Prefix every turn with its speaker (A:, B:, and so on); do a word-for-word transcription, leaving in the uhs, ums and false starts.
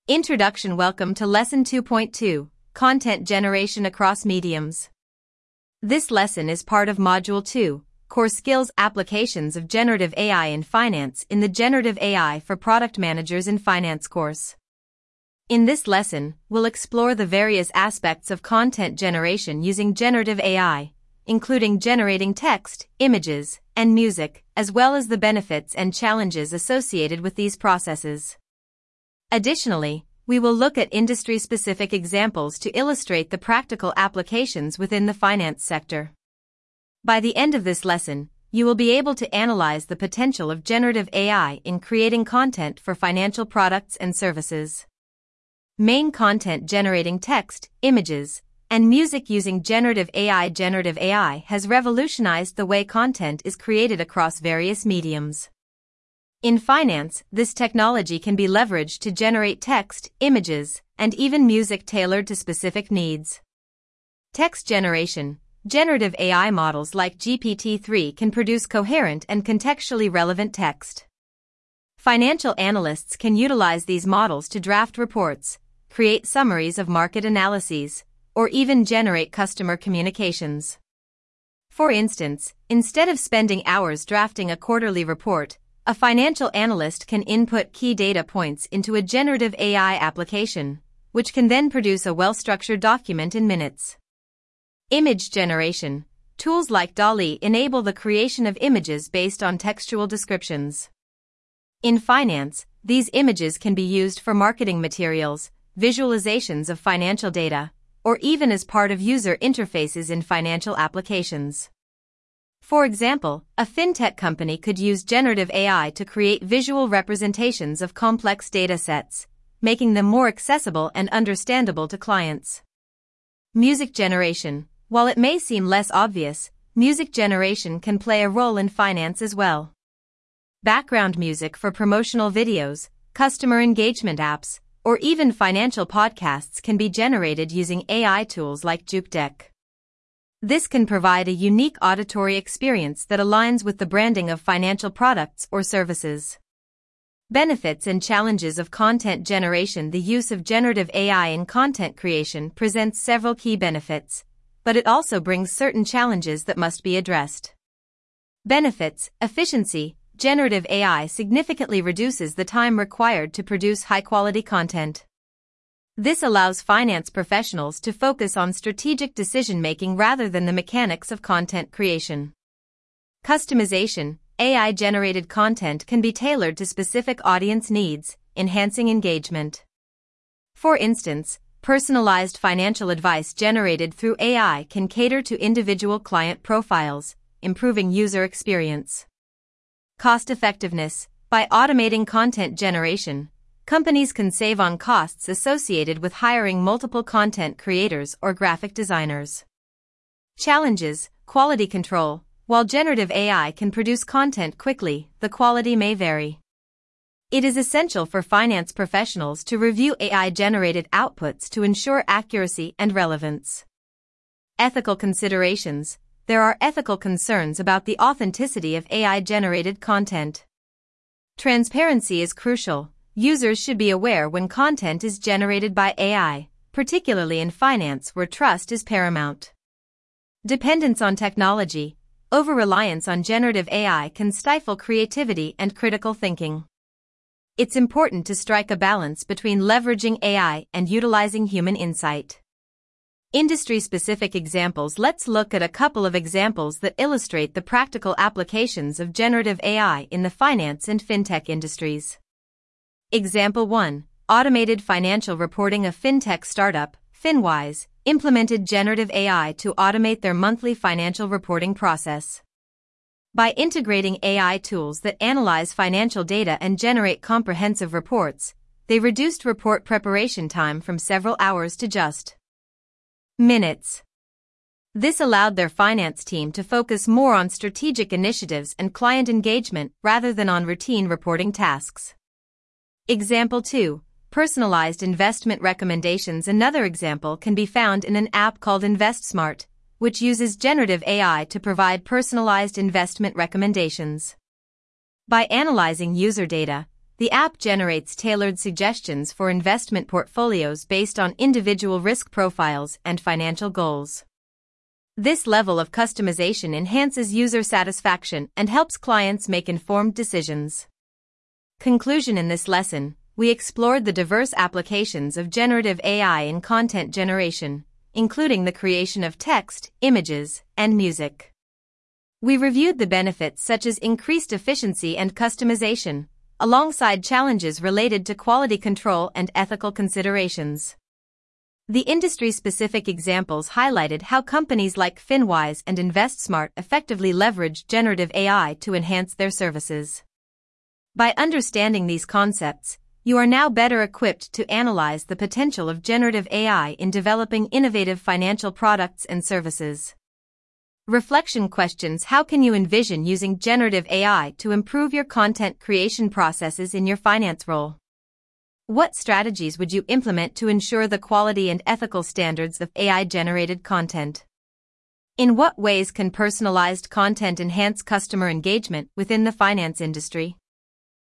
A: Introduction. Welcome to Lesson two point two, Content Generation Across Mediums. This lesson is part of Module two, Core Skills Applications of Generative A I in Finance in the Generative A I for Product Managers in Finance course. In this lesson, we'll explore the various aspects of content generation using generative A I, including generating text, images, and music, as well as the benefits and challenges associated with these processes. Additionally, we will look at industry-specific examples to illustrate the practical applications within the finance sector. By the end of this lesson, you will be able to analyze the potential of generative A I in creating content for financial products and services. Main content: generating text, images, and music using generative A I. Generative A I has revolutionized the way content is created across various mediums. In finance, this technology can be leveraged to generate text, images, and even music tailored to specific needs. Text generation: generative A I models like G P T three can produce coherent and contextually relevant text. Financial analysts can utilize these models to draft reports, create summaries of market analyses, or even generate customer communications. For instance, instead of spending hours drafting a quarterly report, a financial analyst can input key data points into a generative A I application, which can then produce a well-structured document in minutes. Image generation: tools like DALL-E enable the creation of images based on textual descriptions. In finance, these images can be used for marketing materials, visualizations of financial data, or even as part of user interfaces in financial applications. For example, a fintech company could use generative A I to create visual representations of complex data sets, making them more accessible and understandable to clients. Music generation: while it may seem less obvious, music generation can play a role in finance as well. Background music for promotional videos, customer engagement apps, or even financial podcasts can be generated using A I tools like JukeDeck. This can provide a unique auditory experience that aligns with the branding of financial products or services. Benefits and challenges of content generation: the use of generative A I in content creation presents several key benefits, but it also brings certain challenges that must be addressed. Benefits: efficiency: generative A I significantly reduces the time required to produce high-quality content. This allows finance professionals to focus on strategic decision-making rather than the mechanics of content creation. Customization: A I-generated content can be tailored to specific audience needs, enhancing engagement. For instance, personalized financial advice generated through A I can cater to individual client profiles, improving user experience. Cost-effectiveness: by automating content generation, companies can save on costs associated with hiring multiple content creators or graphic designers. Challenges: quality control: while generative A I can produce content quickly, the quality may vary. It is essential for finance professionals to review A I-generated outputs to ensure accuracy and relevance. Ethical considerations: there are ethical concerns about the authenticity of A I-generated content. Transparency is crucial. Users should be aware when content is generated by A I, particularly in finance where trust is paramount. Dependence on technology: over-reliance on generative A I can stifle creativity and critical thinking. It's important to strike a balance between leveraging A I and utilizing human insight. Industry-specific examples: let's look at a couple of examples that illustrate the practical applications of generative A I in the finance and fintech industries. Example one. Automated financial reporting: a fintech startup, Finwise, implemented generative A I to automate their monthly financial reporting process. By integrating A I tools that analyze financial data and generate comprehensive reports, they reduced report preparation time from several hours to just minutes. This allowed their finance team to focus more on strategic initiatives and client engagement rather than on routine reporting tasks. Example two. Personalized investment recommendations: another example can be found in an app called InvestSmart, which uses generative A I to provide personalized investment recommendations. By analyzing user data, The app generates tailored suggestions for investment portfolios based on individual risk profiles and financial goals. This level of customization enhances user satisfaction and helps clients make informed decisions. Conclusion: in this lesson, we explored the diverse applications of generative A I in content generation, including the creation of text, images, and music. We reviewed the benefits such as increased efficiency and customization, alongside challenges related to quality control and ethical considerations. The industry-specific examples highlighted how companies like FinWise and InvestSmart effectively leverage generative A I to enhance their services. By understanding these concepts, you are now better equipped to analyze the potential of generative A I in developing innovative financial products and services. Reflection questions: how can you envision using generative A I to improve your content creation processes in your finance role? What strategies would you implement to ensure the quality and ethical standards of A I-generated content? In what ways can personalized content enhance customer engagement within the finance industry?